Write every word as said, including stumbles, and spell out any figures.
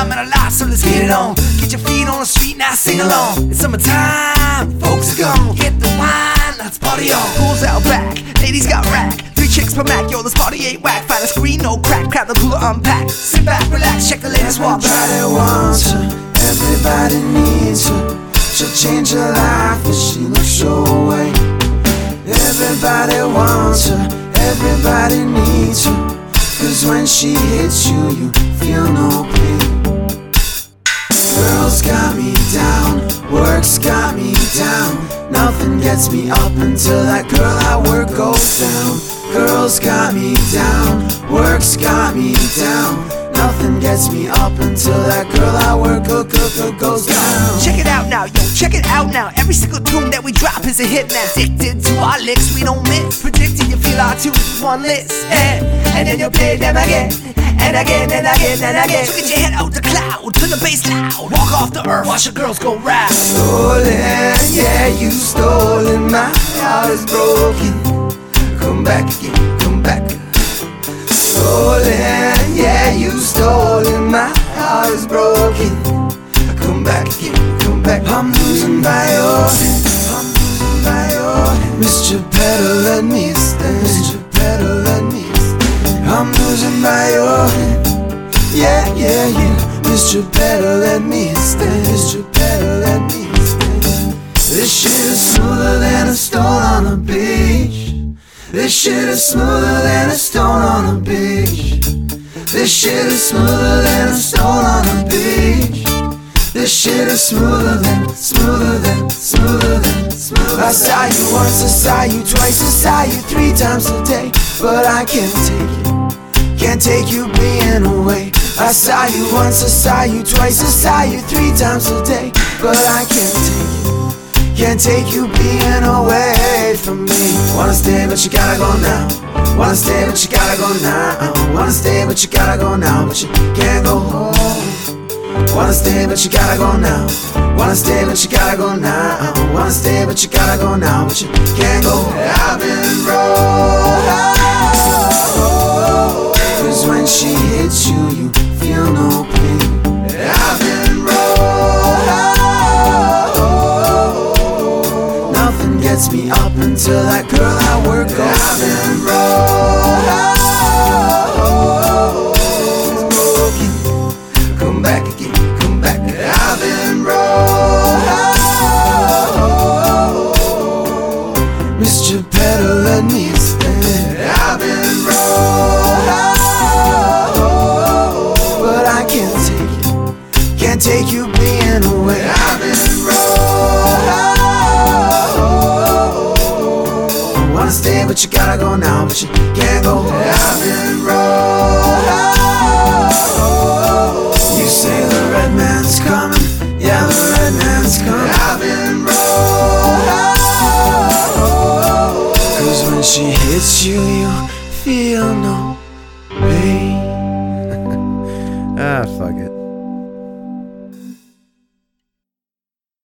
time and a lot, so let's get it on. Get your feet on the street, now sing along. It's summertime, folks are gone. Get the wine, let's party on. Pools out back, ladies got rack. Three chicks per Mac, yo, this party ain't whack. Find a screen, no crack, crap the cooler unpack. Sit back, relax, check the latest walk. Everybody wants her, everybody needs her. She'll change her life if she looks your way. Everybody wants her, everybody needs her. Cause when she hits you, you feel no pain. Girls got me down, work's got me down. Nothing gets me up until that girl I work goes down. Girls got me down, work's got me down. Nothing gets me up until that girl I work go, go, go, goes down. Check it out now, yo, check it out now. Every single tune that we drop is a hit now. Addicted to our licks, we don't miss. Predicting you feel our tunes with one list, and, and then you play them again, and again, and again, and again. So get your head out the cloud, turn the bass loud. Walk off the earth, watch your girls go round. Stolen, yeah, you stolen. My heart is broken. Come back again, come back. Stolen, yeah, you stolen. My heart is broken. Come back again, come back. I'm losing by your hand, I'm losing by your hand. Mister Peddle, let me stand. Mister Peddle, let me stand. I'm losing by your hand. Yeah, yeah, yeah. Mister Peddle, let me stand. Mister Peddle, let me stand. This shit is smoother than a stone on the beach. This shit is smoother than a stone on the beach. This shit is smoother than a stone on the beach. This shit is smoother than, smoother than, smoother than, smoother than. I saw you once, I saw you twice, I saw you three times a day. But I can't take it, can't take you being away. I saw you once, I saw you twice, I saw you three times a day. But I can't take it, can't take you being away from me. Wanna stay but you gotta go now. Wanna stay but you gotta go now. Wanna stay but you gotta go now. But you can't go home. Wanna stay but you gotta go now. Wanna stay but you gotta go now. Wanna stay but you gotta go now. But you can't go. I've been broke. Cause when she hits you, you feel no pain. I've been broke. Nothing gets me up until that girl I work goes. I've been broke. Come back again, come back. I've been broke. Mister Peddle, let me stand. I've been broke, but I can't take it, can't take you being away. I've been broke. Wanna stay but you gotta go now. But you can't go. I've been broke. You say the red man's coming, yeah, the red man's coming. I've been broke. Cause when she hits you, you feel no pain. Ah, fuck it.